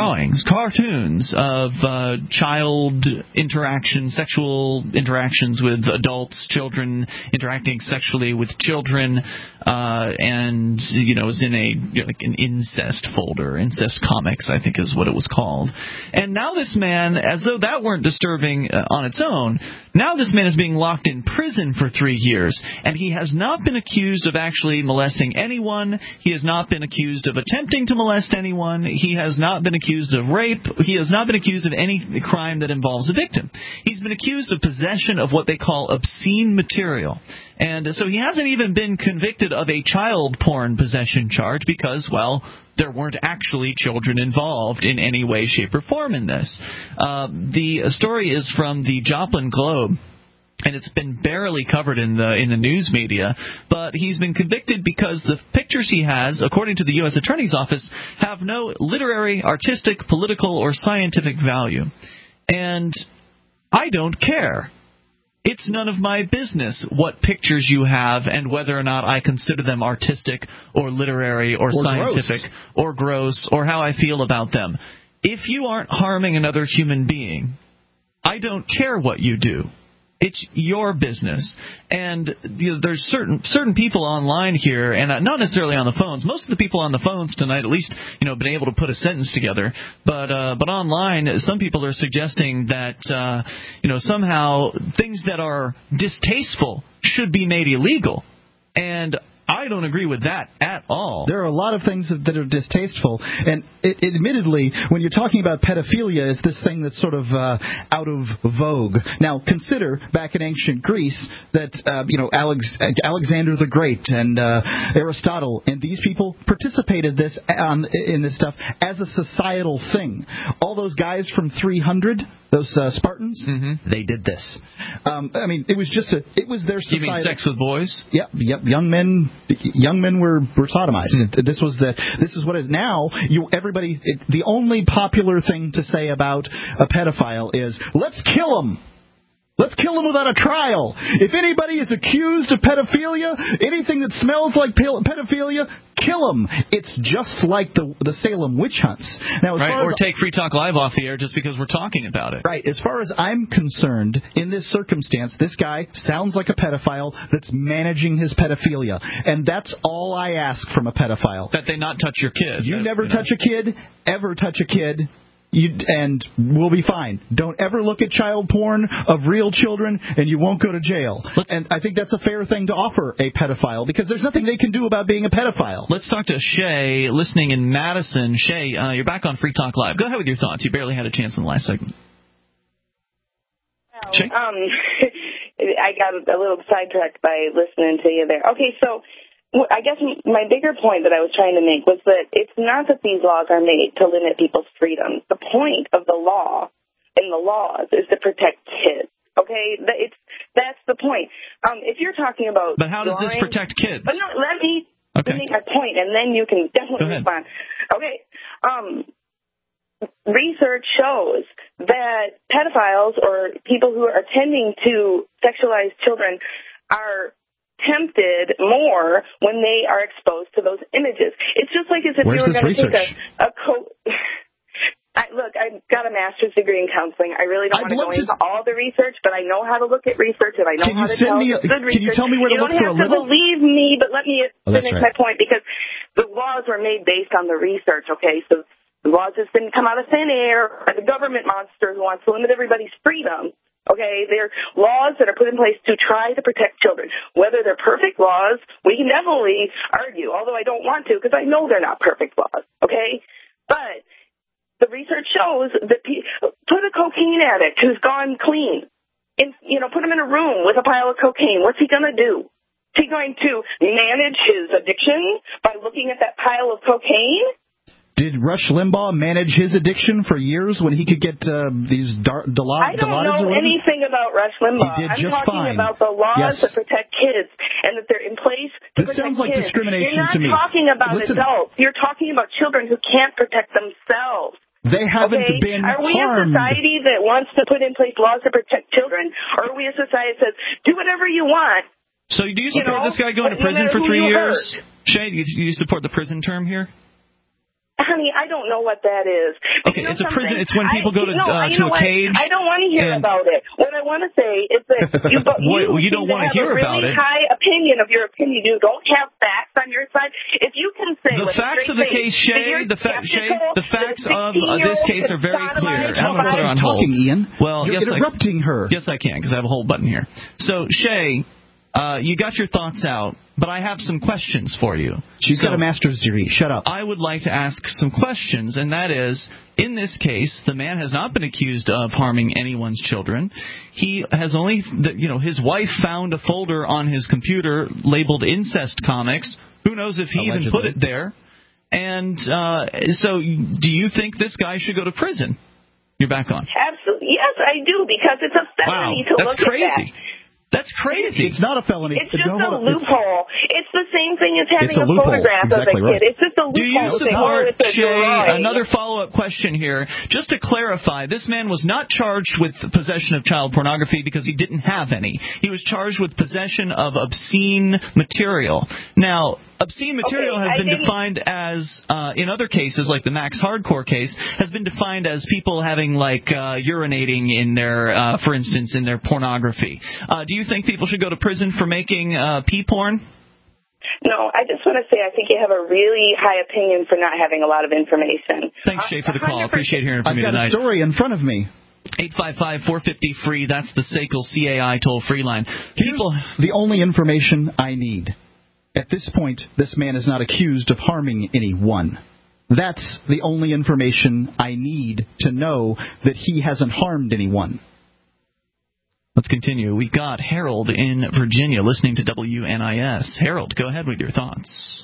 Speaker 1: of child interactions, sexual interactions with adults, children interacting sexually with children, and is in an incest folder, incest comics, I think is what it was called. And now this man, as though that weren't disturbing on its own, now this man is being locked in prison for 3 years, and he has not been accused of actually molesting anyone. He has not been accused of attempting to molest anyone. He has not been accused of rape. He has not been accused of any crime that involves a victim. He's been accused of possession of what they call obscene material. And so he hasn't even been convicted of a child porn possession charge because, well, there weren't actually children involved in any way, shape, or form in this. The story is from the Joplin Globe, and it's been barely covered in the news media, but he's been convicted because the pictures he has, according to the U.S. Attorney's Office, have no literary, artistic, political, or scientific value. And I don't care. It's none of my business what pictures you have and whether or not I consider them artistic or literary or scientific or gross or how I feel about them. If you aren't harming another human being, I don't care what you do. It's your business. And there's certain people online here, and not necessarily on the phones. Most of the people on the phones tonight, at least, been able to put a sentence together. But online, some people are suggesting that somehow things that are distasteful should be made illegal. And I don't agree with that at all.
Speaker 2: There are a lot of things that are distasteful, and admittedly, when you're talking about pedophilia, it's this thing that's sort of out of vogue. Now, consider back in ancient Greece that Alexander the Great and Aristotle and these people participated in this stuff as a societal thing. All those guys from 300. Those Spartans, they did this. It was their society.
Speaker 1: You mean sex with boys?
Speaker 2: Yep. Young men were sodomized. This is what it is now. The only popular thing to say about a pedophile is, let's kill him. Let's kill him without a trial. If anybody is accused of pedophilia, anything that smells like pedophilia, kill him. It's just like the Salem witch hunts. Now,
Speaker 1: or take Free Talk Live off the air just because we're talking about it.
Speaker 2: Right. As far as I'm concerned, in this circumstance, this guy sounds like a pedophile that's managing his pedophilia. And that's all I ask from a pedophile.
Speaker 1: That they not touch your kid.
Speaker 2: You never touch a kid, ever touch a kid. And we'll be fine. Don't ever look at child porn of real children, and you won't go to jail. And I think that's a fair thing to offer a pedophile, because there's nothing they can do about being a pedophile.
Speaker 1: Let's talk to Shay, listening in Madison. Shay, you're back on Free Talk Live. Go ahead with your thoughts. You barely had a chance in the last segment.
Speaker 14: Shay? I got a little sidetracked by listening to you there. Okay, so I guess my bigger point that I was trying to make was that it's not that these laws are made to limit people's freedom. The point of the law and the laws is to protect kids. Okay, that's the point. If you're talking about,
Speaker 1: but how does this protect kids?
Speaker 14: No, let me make my point, and then you can definitely respond. Okay. Research shows that pedophiles or people who are tending to sexualize children are tempted more when they are exposed to those images. It's just like as if you were going to take Look, I've got a master's degree in counseling. I really don't want to go into all the research, but I know how to look at research, and I know how to tell good research.
Speaker 2: Can you tell me where to look for a living?
Speaker 14: You don't have to believe me, but let me finish my point, because the laws were made based on the research, okay? So the laws just didn't come out of thin air, or the government monster who wants to limit everybody's freedom. Okay, they're laws that are put in place to try to protect children. Whether they're perfect laws, we can definitely argue, although I don't want to, because I know they're not perfect laws, okay? But the research shows that put a cocaine addict who's gone clean, put him in a room with a pile of cocaine. What's he going to do? Is he going to manage his addiction by looking at that pile of cocaine?
Speaker 2: Did Rush Limbaugh manage his addiction for years when he could get these Dilaudid?
Speaker 14: I don't know anything about Rush Limbaugh.
Speaker 2: He did just
Speaker 14: I'm talking
Speaker 2: fine.
Speaker 14: about the laws that protect kids and that they're in place to protect kids. This sounds like
Speaker 2: discrimination to me.
Speaker 14: You're not talking about adults. You're talking about children who can't protect themselves.
Speaker 2: They haven't been harmed.
Speaker 14: Are we a society that wants to put in place laws to protect children, or are we a society that says, do whatever you want?
Speaker 1: So do you support this guy going to prison for 3 years? Shay, do you support the prison term here?
Speaker 14: Honey, I don't know what that is.
Speaker 1: Okay, it's a prison. It's when people go to a cage.
Speaker 14: I don't want to hear about it. What I want to say is that you
Speaker 1: don't want to hear about it.
Speaker 14: High opinion of your opinion. You don't have facts on your side. If you can say
Speaker 1: the facts of the case, Shay, the facts of this case are very clear. I'm going to put her on hold.
Speaker 2: Ian.
Speaker 1: Well,
Speaker 2: you're interrupting her.
Speaker 1: Yes, I can, because I have a whole button here. So, Shay, you got your thoughts out, but I have some questions for you.
Speaker 2: She's got a master's degree. Shut up.
Speaker 1: I would like to ask some questions, and that is, in this case, the man has not been accused of harming anyone's children. He has only, his wife found a folder on his computer labeled incest comics. Who knows if he even put it there? And so do you think this guy should go to prison? You're back on.
Speaker 14: Absolutely. Yes, I do, because it's a felony to look at that.
Speaker 1: That's crazy.
Speaker 2: It's not a felony.
Speaker 14: It's just a loophole. It's the same thing as having a photograph of a kid. It's just a loophole.
Speaker 1: Do you support, Shay, another follow-up question here. Just to clarify, this man was not charged with possession of child pornography because he didn't have any. He was charged with possession of obscene material. Now, Obscene material has been defined as, in other cases, like the Max Hardcore case, has been defined as people having, like, urinating in their, for instance, in their pornography. Do you think people should go to prison for making pee porn?
Speaker 14: No, I just want to say I think you have a really high opinion for not having a lot of information.
Speaker 1: Thanks, Shay, for the call. Appreciate hearing from you tonight.
Speaker 2: I've got a story in front of me.
Speaker 1: 855-450-FREE. That's the SACL CAI toll-free line. People,
Speaker 2: the only information I need. At this point, this man is not accused of harming anyone. That's the only information I need to know that he hasn't harmed anyone.
Speaker 1: Let's continue. We've got Harold in Virginia listening to WNIS. Harold, go ahead with your thoughts.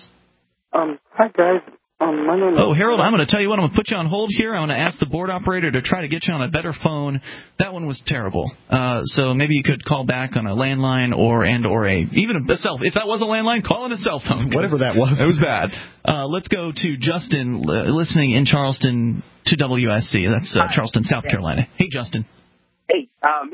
Speaker 20: Hi, guys. My name is...
Speaker 1: Oh, Harold, I'm going to tell you what. I'm going to put you on hold here. I'm going to ask the board operator to try to get you on a better phone. That one was terrible. So maybe you could call back on a landline or even a cell. If that was a landline, call it a cell phone.
Speaker 2: Whatever that was.
Speaker 1: It was bad. Let's go to Justin listening in Charleston to WSC. That's Charleston, South Carolina. Hey, Justin.
Speaker 21: Hey,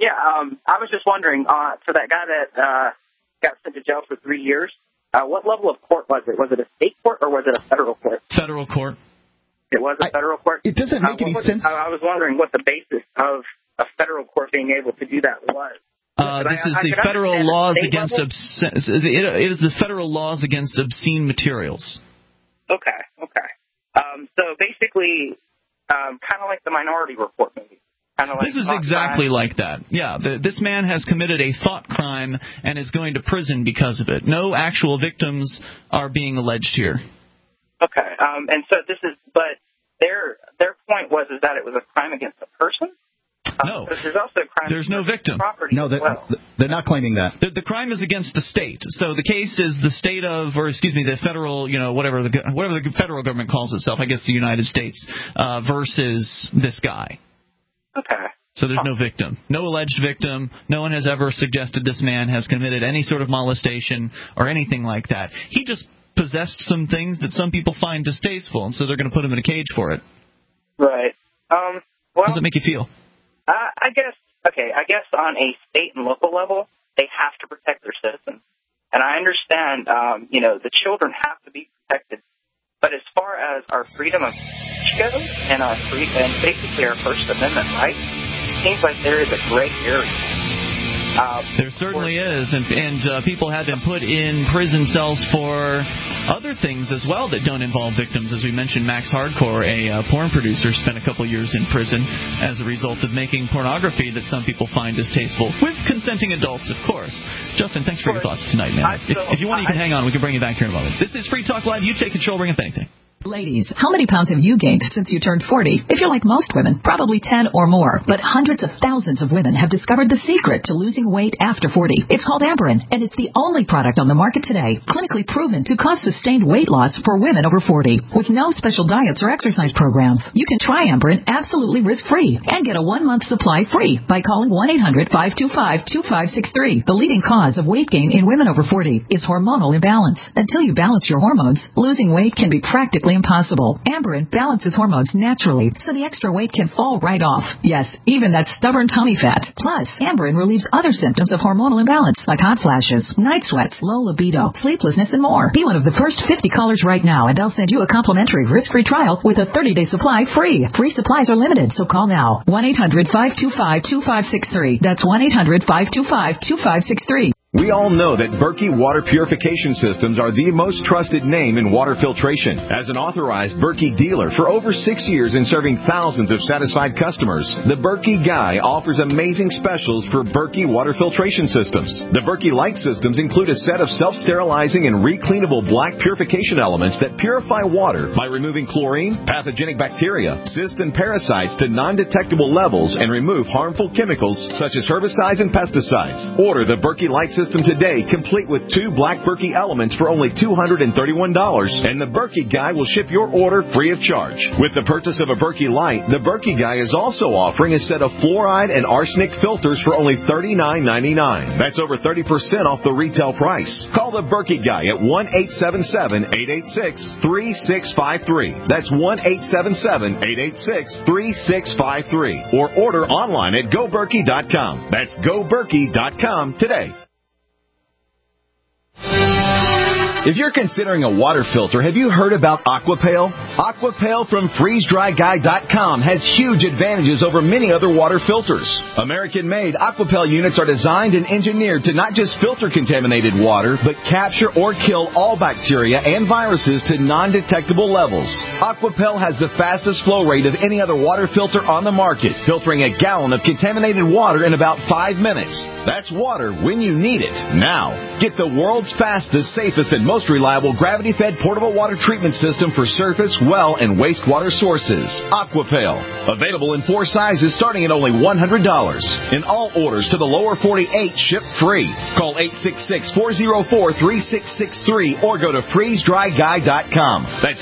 Speaker 21: I was just wondering, for that guy that got sent to jail for 3 years, what level of court was it? Was it a state court or was it a federal court?
Speaker 1: Federal court.
Speaker 21: It was a federal court?
Speaker 2: It doesn't make any sense.
Speaker 21: I was wondering what the basis of a federal court being able to do that was.
Speaker 1: This is the federal laws against it is the federal laws against obscene materials.
Speaker 21: Okay. So basically, kind of like the Minority Report movie.
Speaker 1: This is exactly like that. Yeah, this man has committed a thought crime and is going to prison because of it. No actual victims are being alleged here.
Speaker 21: Okay, and so this is, but their point was that it was a crime against a person?
Speaker 1: No.
Speaker 21: There's also a crime
Speaker 1: There's no victim.
Speaker 21: Property
Speaker 2: no, they're not claiming that.
Speaker 1: The crime is against the state. So the case is the state of, or excuse me, the federal, whatever the federal government calls itself, I guess the United States, versus this guy.
Speaker 21: Okay.
Speaker 1: So there's no victim. No alleged victim. No one has ever suggested this man has committed any sort of molestation or anything like that. He just possessed some things that some people find distasteful, and so they're going to put him in a cage for it.
Speaker 21: Right.
Speaker 1: How does it make you feel?
Speaker 21: I guess on a state and local level, they have to protect their citizens. And I understand, the children have to be protected. But as far as our freedom of speech goes and basically our First Amendment rights, it seems like there is a gray area.
Speaker 1: There certainly is, and people have been put in prison cells for other things as well that don't involve victims. As we mentioned, Max Hardcore, a porn producer, spent a couple years in prison as a result of making pornography that some people find distasteful, with consenting adults, of course. Justin, thanks for your thoughts tonight, man. If you want, you can hang on. We can bring you back here in a moment. This is Free Talk Live. You take control. Bring up anything.
Speaker 22: Ladies, how many pounds have you gained since you turned 40? If you're like most women, probably 10 or more. But hundreds of thousands of women have discovered the secret to losing weight after 40. It's called Amberen, and it's the only product on the market today clinically proven to cause sustained weight loss for women over 40. With no special diets or exercise programs, you can try Amberen absolutely risk-free and get a 1-month supply free by calling 1-800-525-2563. The leading cause of weight gain in women over 40 is hormonal imbalance. Until you balance your hormones, losing weight can be practically impossible. Amberen balances hormones naturally, so the extra weight can fall right off. Yes, even that stubborn tummy fat. Plus, Amberen relieves other symptoms of hormonal imbalance, like hot flashes, night sweats, low libido, sleeplessness, and more. Be one of the first 50 callers right now, and I'll send you a complimentary risk-free trial with a 30-day supply free. Free supplies are limited, so call now. 1-800-525-2563. That's 1-800-525-2563.
Speaker 9: We all know that Berkey Water Purification Systems are the most trusted name in water filtration. As an authorized Berkey dealer for over 6 years and serving thousands of satisfied customers, the Berkey Guy offers amazing specials for Berkey Water Filtration Systems. The Berkey Light systems include a set of self-sterilizing and recleanable black purification elements that purify water by removing chlorine, pathogenic bacteria, cysts, and parasites to non-detectable levels and remove harmful chemicals such as herbicides and pesticides. Order the Berkey Light system today, complete with 2 black Berkey elements for only $231, and the Berkey Guy will ship your order free of charge. With the purchase of a Berkey Light, the Berkey Guy is also offering a set of fluoride and arsenic filters for only $39.99. That's over 30% off the retail price. Call the Berkey Guy at 1-877-886-3653. That's 1-877-886-3653. Or order online at GoBerkey.com. That's GoBerkey.com today. If you're considering a water filter, have you heard about Aquapail? Aquapail from FreezeDryGuy.com has huge advantages over many other water filters. American-made Aquapail units are designed and engineered to not just filter contaminated water, but capture or kill all bacteria and viruses to non-detectable levels. Aquapail has the fastest flow rate of any other water filter on the market, filtering a gallon of contaminated water in about 5 minutes. That's water when you need it. Now, get the world's fastest, safest, and most reliable gravity-fed portable water treatment system for surface, well, and wastewater sources. Aquapail. Available in 4 sizes starting at only $100. And all orders to the lower 48 ship free. Call 866-404-3663 or go to FreezeDryGuy.com. That's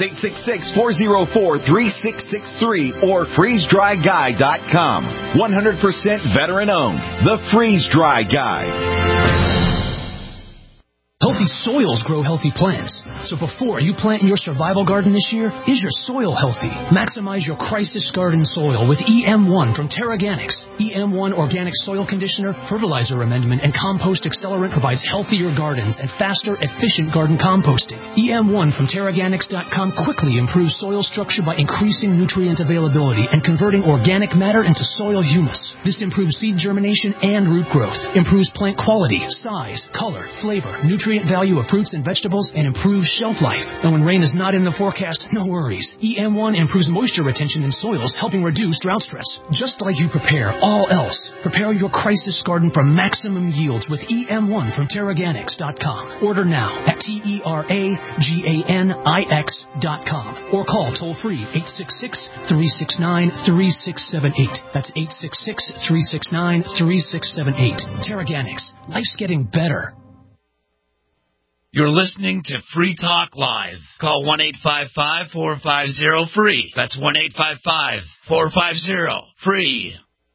Speaker 9: 866-404-3663 or FreezeDryGuy.com. 100% veteran-owned. The Freeze Dry Guy.
Speaker 3: Healthy soils grow healthy plants. So before you plant in your survival garden this year, is your soil healthy? Maximize your crisis garden soil with EM1 from TerraGanix. EM1 Organic Soil Conditioner, Fertilizer Amendment, and Compost Accelerant provides healthier gardens and faster, efficient garden composting. EM1 from TerraGanix.com quickly improves soil structure by increasing nutrient availability and converting organic matter into soil humus. This improves seed germination and root growth, improves plant quality, size, color, flavor, nutrient value of fruits and vegetables, and improves shelf life. And when rain is not in the forecast, no worries. EM1 improves moisture retention in soils, helping reduce drought stress. Just like you prepare all else, prepare your crisis garden for maximum yields with EM1 from TerraGanix.com. Order now at TerraGanix.com or call toll-free 866-369-3678. That's 866-369-3678. TerraGanix. Life's getting better.
Speaker 12: You're listening to Free Talk Live. Call 1-855-450-FREE. That's 1-855-450-FREE.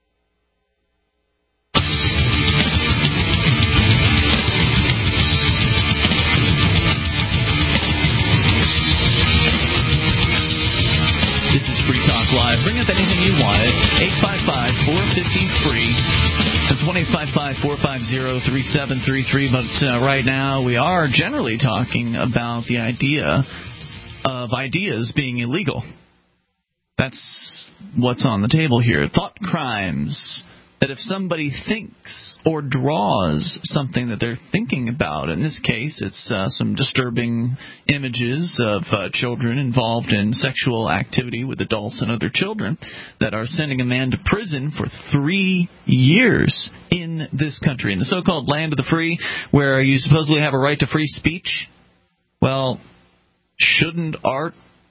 Speaker 1: This is Free Talk Live. Bring up anything you want at 855-450-FREE. That's 1-855-450-3733. But right now we are generally talking about the idea of ideas being illegal. That's what's on the table here. Thought crimes. That if somebody thinks or draws something that they're thinking about, in this case it's some disturbing images of children involved in sexual activity with adults and other children, that are sending a man to prison for 3 years in this country, in the so-called land of the free, where you supposedly have a right to free speech. Well, shouldn't art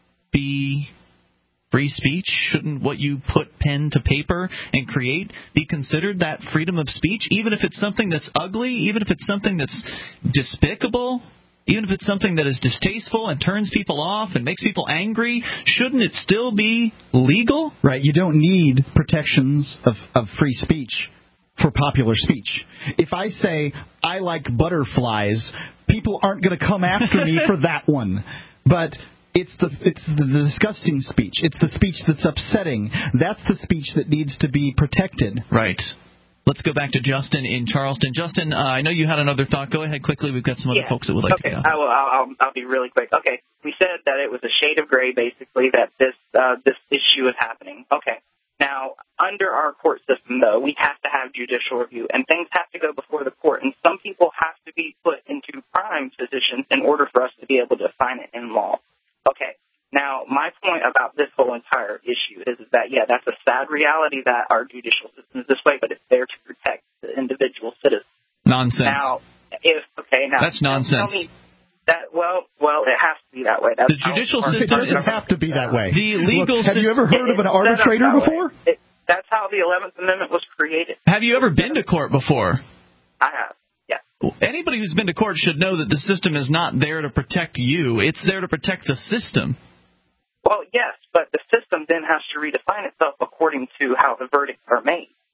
Speaker 1: be free speech? Shouldn't what you put pen to paper and create be considered that freedom of speech, even if it's something that's ugly, even if it's something that's despicable, even if it's something that is distasteful and turns people off and makes people angry? Shouldn't it still be legal?
Speaker 2: Right. You don't need protections of free speech for popular speech. If I say I like butterflies, people aren't going to come after me for that one. But it's the disgusting speech. It's the speech that's upsetting. That's the speech that needs to be protected.
Speaker 1: Right. Let's go back to Justin in Charleston. Justin, I know you had another thought. Go ahead quickly. We've got some other folks that would like to go.
Speaker 21: I'll be really quick. Okay. We said that it was a shade of gray, basically, that this issue is happening. Okay. Now, under our court system, though, we have to have judicial review, and things have to go before the court, and some people have to be put into prime positions in order for us to be able to define it in law. Okay, now my point about this whole entire issue is that, yeah, that's a sad reality that our judicial system is this way, but it's there to protect the individual citizen.
Speaker 1: Nonsense.
Speaker 21: Now,
Speaker 1: that's nonsense.
Speaker 21: Tell me that, well, it has to be that way. That's
Speaker 2: the judicial system doesn't have to be that way.
Speaker 1: The legal system.
Speaker 2: Have you ever heard of an arbitrator before?
Speaker 21: That's how the 11th Amendment was created.
Speaker 1: Have you ever been to court before?
Speaker 21: I have.
Speaker 1: Anybody who's been to court should know that the system is not there to protect you. It's there to protect the system.
Speaker 21: Well, yes, but the system then has to redefine itself according to how the verdicts are made.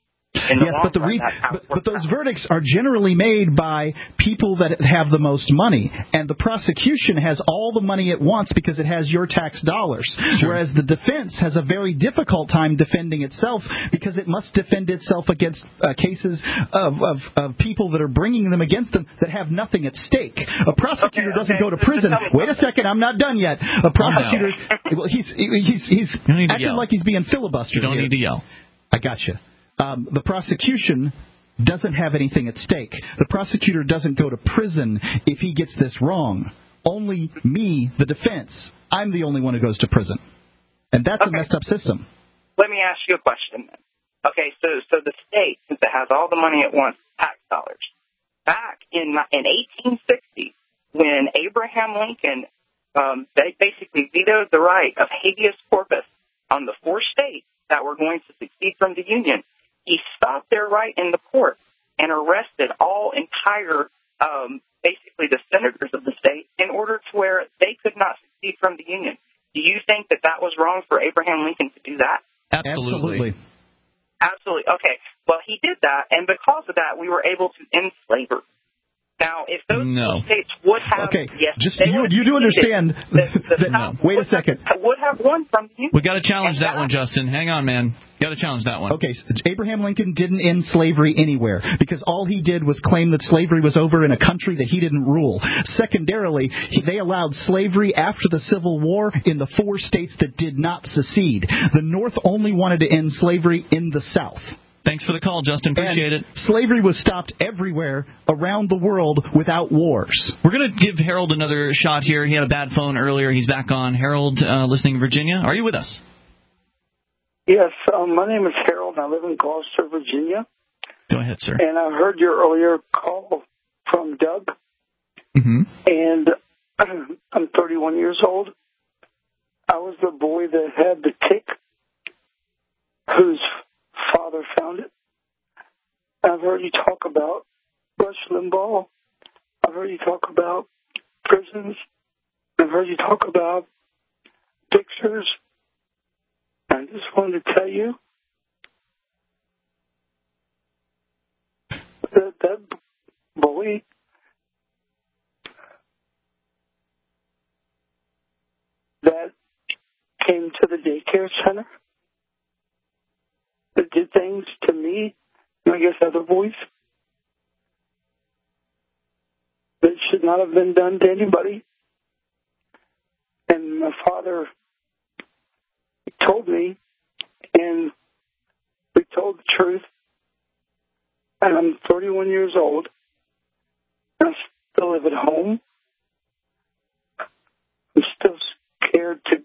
Speaker 2: Yes, but those verdicts are generally made by people that have the most money, and the prosecution has all the money it wants because it has your tax dollars, whereas the defense has a very difficult time defending itself because it must defend itself against cases of people that are bringing them against them that have nothing at stake. A prosecutor doesn't go to prison. Wait a second, I'm not done yet. A prosecutor, well, he's acting like he's being filibustered.
Speaker 1: You don't need to yell.
Speaker 2: I gotcha. The prosecution doesn't have anything at stake. The prosecutor doesn't go to prison if he gets this wrong. Only me, the defense, I'm the only one who goes to prison. And that's a messed up system.
Speaker 21: Let me ask you a question then. Okay, so the state, since it has all the money it wants, tax dollars, back in 1860, when Abraham Lincoln they basically vetoed the right of habeas corpus on the 4 states that were going to secede from the Union, he stopped their right in the court and arrested all entire, basically the senators of the state in order to where they could not secede from the Union. Do you think that was wrong for Abraham Lincoln to do that?
Speaker 2: Absolutely.
Speaker 21: Absolutely. Okay. Well, he did that, and because of that, we were able to end slavery. Now, if those states would have,
Speaker 2: you do understand that. Wait a second.
Speaker 21: Would have won from the Union.
Speaker 1: We got to challenge that one, Justin. Hang on, man. Got to challenge that one.
Speaker 2: Okay, Abraham Lincoln didn't end slavery anywhere because all he did was claim that slavery was over in a country that he didn't rule. Secondarily, they allowed slavery after the Civil War in the 4 states that did not secede. The North only wanted to end slavery in the South.
Speaker 1: Thanks for the call, Justin. Appreciate it.
Speaker 2: Slavery was stopped everywhere around the world without wars.
Speaker 1: We're going to give Harold another shot here. He had a bad phone earlier. He's back on. Harold, listening in Virginia. Are you with us?
Speaker 20: Yes. My name is Harold. I live in Gloucester, Virginia.
Speaker 1: Go ahead, sir.
Speaker 20: And I heard your earlier call from Doug.
Speaker 1: Mm-hmm.
Speaker 20: And I'm 31 years old. I was the boy that had the tick, whose father found it. I've heard you talk about Rush Limbaugh. I've heard you talk about prisons. I've heard you talk about pictures. I just wanted to tell you that boy that came to the daycare center that did things to me, and I guess other boys, that should not have been done to anybody. And my father told me, and we told the truth, and I'm 31 years old, and I still live at home. I'm still scared to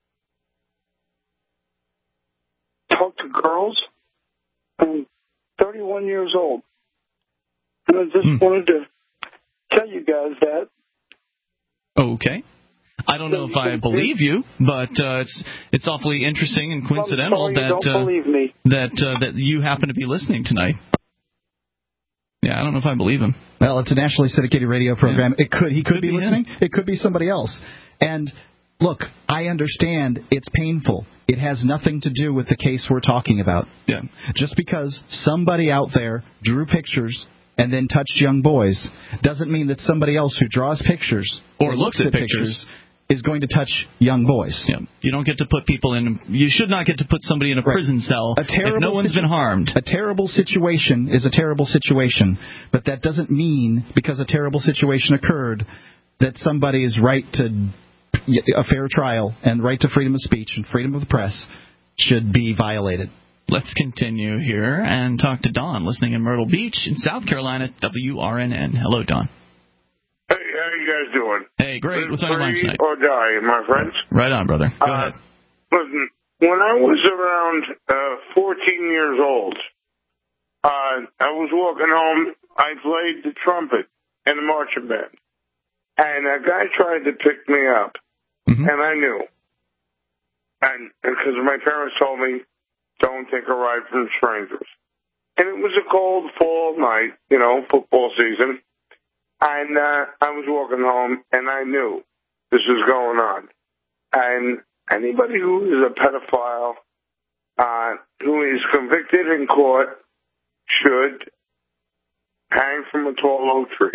Speaker 20: talk to girls. I'm 31 years old. And I just wanted to tell you guys that.
Speaker 1: Okay. I don't know if I believe you, but it's awfully interesting and coincidental that you happen to be listening tonight. Yeah, I don't know if I believe him.
Speaker 2: Well, it's a nationally syndicated radio program. Yeah. He could be listening. It could be somebody else. And look, I understand it's painful. It has nothing to do with the case we're talking about.
Speaker 1: Yeah.
Speaker 2: Just because somebody out there drew pictures and then touched young boys doesn't mean that somebody else who draws pictures
Speaker 1: or looks at pictures
Speaker 2: is going to touch young boys.
Speaker 1: Yeah. You don't get to put people in. You should not get to put somebody in a prison cell if no one's been harmed.
Speaker 2: A terrible situation is a terrible situation, but that doesn't mean because a terrible situation occurred that somebody's right to a fair trial and right to freedom of speech and freedom of the press should be violated.
Speaker 1: Let's continue here and talk to Don, listening in Myrtle Beach in South Carolina, WRNN. Hello, Don.
Speaker 4: Hey, how you guys doing?
Speaker 1: Hey, great. What's on your mind tonight?
Speaker 4: Or die, my friends.
Speaker 1: Right on, brother. Go ahead.
Speaker 4: Listen, when I was around 14 years old, I was walking home. I played the trumpet in the marching band. And a guy tried to pick me up, and I knew. And because my parents told me, don't take a ride from strangers. And it was a cold fall night, football season. And I was walking home, and I knew this was going on. And anybody who is a pedophile, who is convicted in court, should hang from a tall oak tree.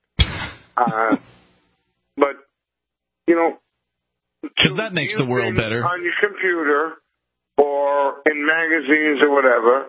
Speaker 4: But,
Speaker 1: because that makes the world better.
Speaker 4: On your computer or in magazines or whatever,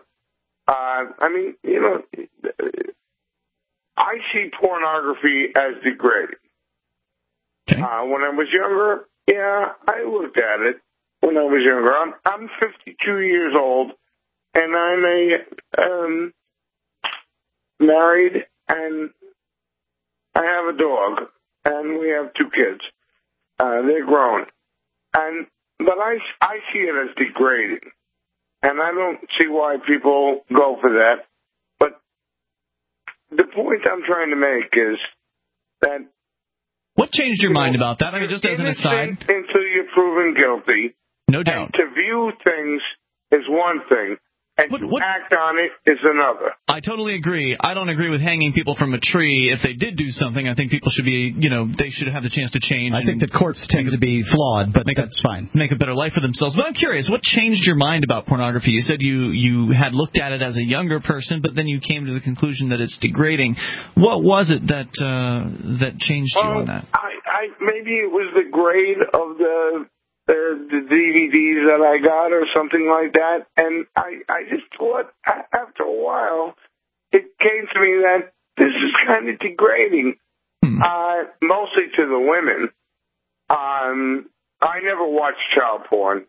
Speaker 4: I see pornography as degrading. Okay. When I was younger, I looked at it when I was younger. I'm 52 years old, and I'm married, and I have a dog, and we have 2 kids. They're grown. But I see it as degrading, and I don't see why people go for that. But the point I'm trying to make is that...
Speaker 1: What changed your mind about that? Just as an aside.
Speaker 4: Until you're proven guilty.
Speaker 1: No doubt.
Speaker 4: And to view things is one thing, and to act on it is another.
Speaker 1: I totally agree. I don't agree with hanging people from a tree. If they did do something, I think people should be, they should have the chance to change.
Speaker 2: I think that courts tend to be flawed, but that's fine.
Speaker 1: Make a better life for themselves. But I'm curious, what changed your mind about pornography? You said you had looked at it as a younger person, but then you came to the conclusion that it's degrading. What was it that changed you on that?
Speaker 4: Maybe it was the grade of the DVDs that I got or something like that. And I just thought after a while, it came to me that this is kind of degrading, mostly to the women. I never watched child porn.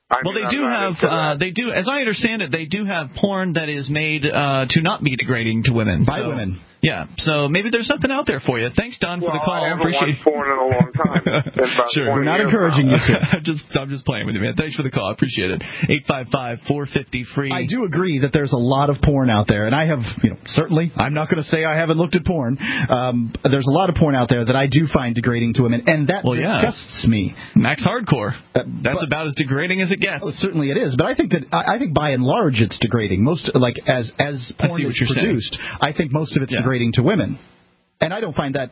Speaker 1: They do, as I understand it, they do have porn that is made to not be degrading to women.
Speaker 2: By women.
Speaker 1: Yeah, so maybe there's something out there for you. Thanks, Don, for the call.
Speaker 4: I haven't watched porn in a long time.
Speaker 1: Sure.
Speaker 2: We're not encouraging you to.
Speaker 1: I'm just playing with you, man. Thanks for the call. I appreciate it. 855-450-FREE.
Speaker 2: I do agree that there's a lot of porn out there, and I have, certainly, I'm not going to say I haven't looked at porn. There's a lot of porn out there that I do find degrading to women, and that disgusts me.
Speaker 1: Max Hardcore. That's about as degrading as it gets.
Speaker 2: Oh, certainly it is, but I think by and large it's degrading. Most, as porn is produced, I think most of it's degrading to women, and I don't find that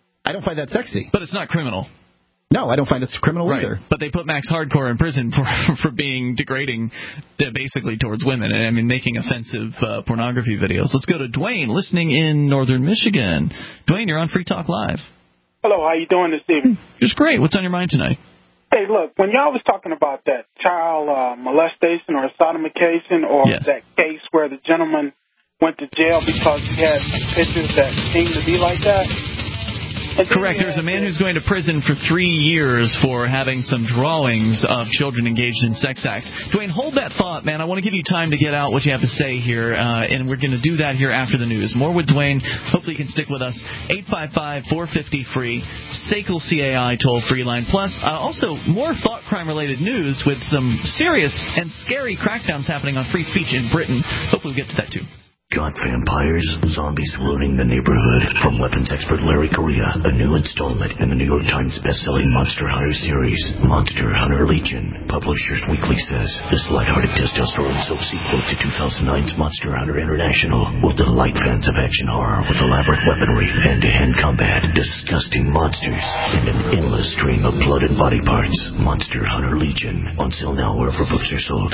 Speaker 2: sexy.
Speaker 1: But it's not criminal.
Speaker 2: No, I don't find it's criminal either.
Speaker 1: But they put Max Hardcore in prison for being degrading, basically towards women. And making offensive pornography videos. Let's go to Dwayne, listening in northern Michigan. Dwayne, you're on Free Talk Live.
Speaker 5: Hello, how you doing this evening?
Speaker 1: Just great. What's on your mind tonight?
Speaker 5: Hey, look, when y'all was talking about that child molestation or sodomication, or that case where the gentleman went to jail because he had pictures that seemed to be like that.
Speaker 1: Correct. There's a man who's going to prison for 3 years for having some drawings of children engaged in sex acts. Dwayne, hold that thought, man. I want to give you time to get out what you have to say here, and we're going to do that here after the news. More with Dwayne. Hopefully you can stick with us. 855-450-FREE, SACL CAI toll-free line. Plus, also more thought crime-related news with some serious and scary crackdowns happening on free speech in Britain. Hopefully we'll get to that, too.
Speaker 6: Got vampires, zombies ruining the neighborhood? From weapons expert Larry Correia, a new installment in the New York Times bestselling Monster Hunter series, Monster Hunter Legion. Publishers Weekly says this lighthearted testosterone soap sequel to 2009's Monster Hunter International will delight fans of action horror with elaborate weaponry, hand-to-hand combat, disgusting monsters, and an endless stream of blood and body parts. Monster Hunter Legion, on sale now wherever books are sold.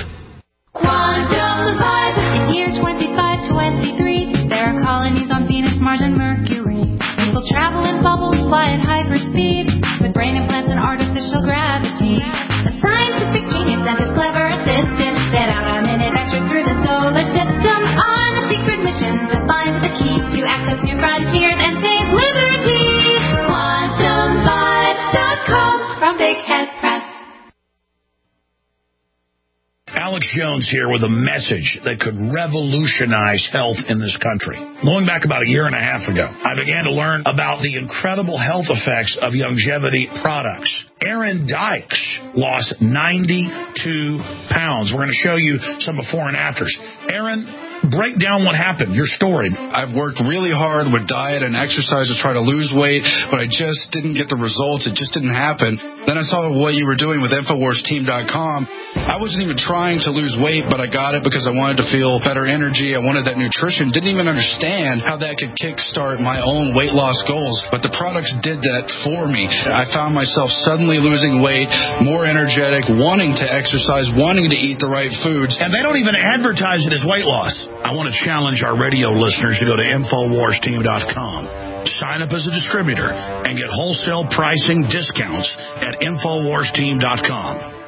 Speaker 23: Quantum Vibe, it's year 2523. There are colonies on Venus, Mars, and Mercury. People travel in bubbles, fly at hyperspeed, with brain implants and artificial gravity. A scientific genius and his clever assistant set out a minute extra through the solar system on a secret mission to find the key to access new frontiers and save liberty. QuantumVibe.com from Big Head Press.
Speaker 24: Alex Jones here with a message that could revolutionize health in this country. Going back about a year and a half ago, I began to learn about the incredible health effects of longevity products. Aaron Dykes lost 92 pounds. We're going to show you some before and afters. Aaron, break down what happened, your story.
Speaker 25: I've worked really hard with diet and exercise to try to lose weight, but I just didn't get the results. It just didn't happen. Then I saw what you were doing with InfoWarsTeam.com. I wasn't even trying to lose weight, but I got it because I wanted to feel better energy. I wanted that nutrition. Didn't even understand how that could kickstart my own weight loss goals, but the products did that for me. I found myself suddenly losing weight, more energetic, wanting to exercise, wanting to eat the right foods.
Speaker 24: And they don't even advertise it as weight loss. I want to challenge our radio listeners to go to InfoWarsTeam.com. Sign up as a distributor and get wholesale pricing discounts at InfoWarsTeam.com.